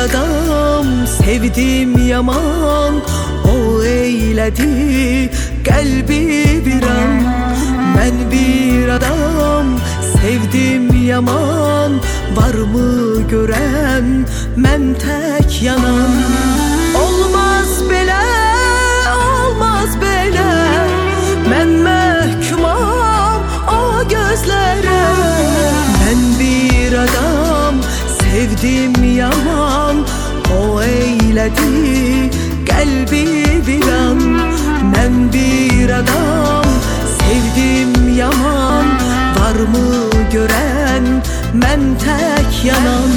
adam sevdim yaman, o eyledi kalbi viran. Ben bir adam sevdim yaman, var mı gören men tek yanan. Olmaz bele, olmaz bele, men mehkumam o gözlere. Ben bir adam sevdim yaman, o eyledi kalbi viran. Ben bir adam sevdim yaman, var mı gören men tek yanan.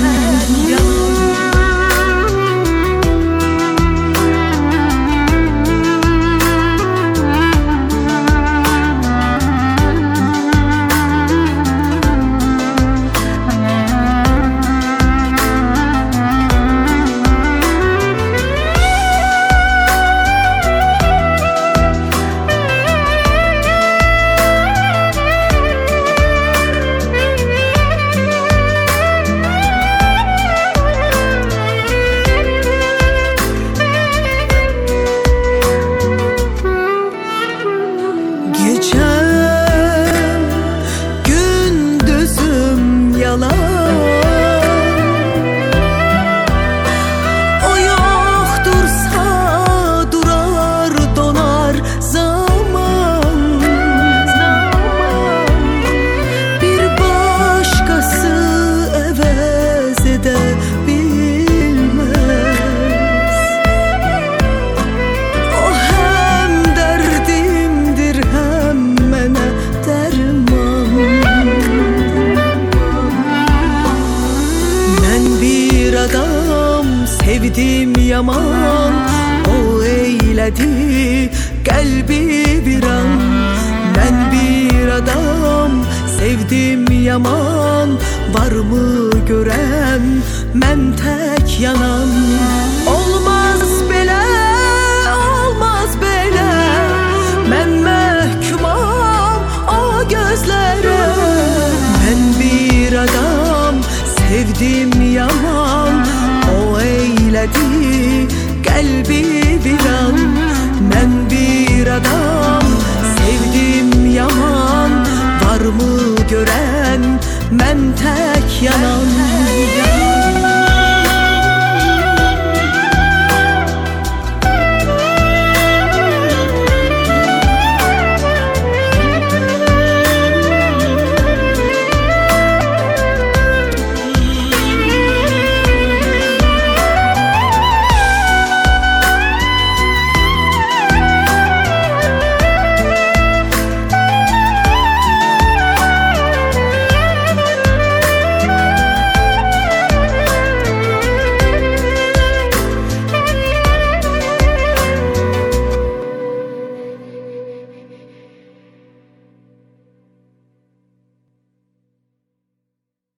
Gündüzüm yalan, o yoktursa durar donar zaman. Bir başkası evez edebilmez. O hem derdimdir hem mene derman. Ben bir adam sevdim yaman, o eyledi kalbi viran. Ben bir adam sevdim yaman, var mı gören men tek yanan. Olmaz bele, olmaz bele, men mehkumam o gözlere. Ben bir adam sevdim yaman, o eyledi kalbi viran. Ben bir adam